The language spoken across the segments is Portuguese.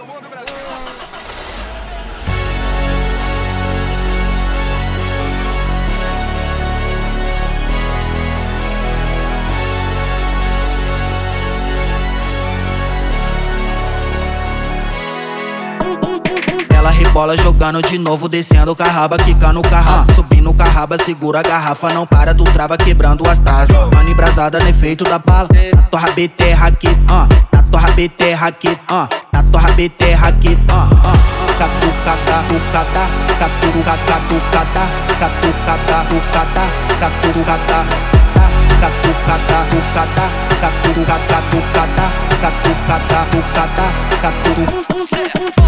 Ela rebola jogando de novo, descendo com a raba, quica no carrão. Subindo com a raba, segura a garrafa, não para, tu trava quebrando as taças. Mano embrasada no efeito da bala. Na tua rabeterra aqui, na tua rabeterra aqui, na tua rabeterra aqui, catucata, tucata, catucata, tucata, catucata, tucata, catucata, catucata, tucata, catucata, tucata, catucata, tucata, catucata.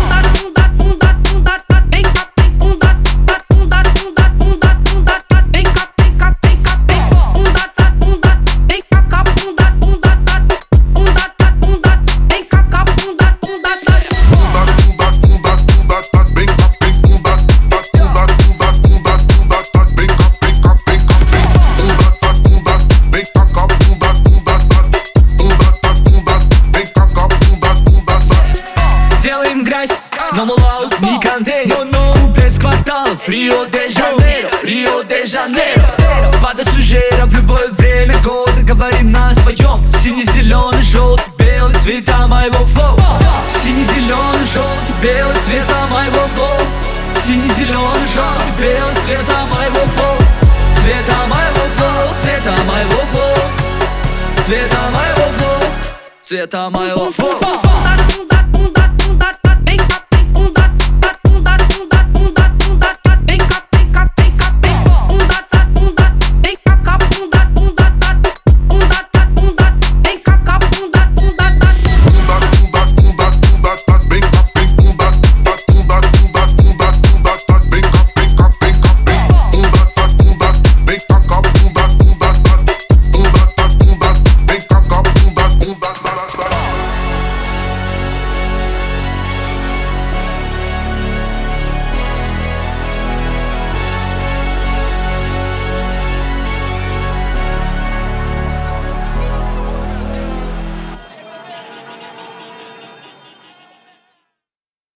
Vamos lá, me canteio Cúples Quartal, Rio de Janeiro, Rio de Janeiro. Вода сужера в любое время года. Говорим на своем. Синий-зеленый, желтый, белый цвета моего флоу. Синий-зеленый, желтый, белый цвета моего флоу. Синий-зеленый, желтый, белый цвета моего флоу. Цвета моего флоу, цвета моего флоу. Цвета моего флоу, цвета моего флоу.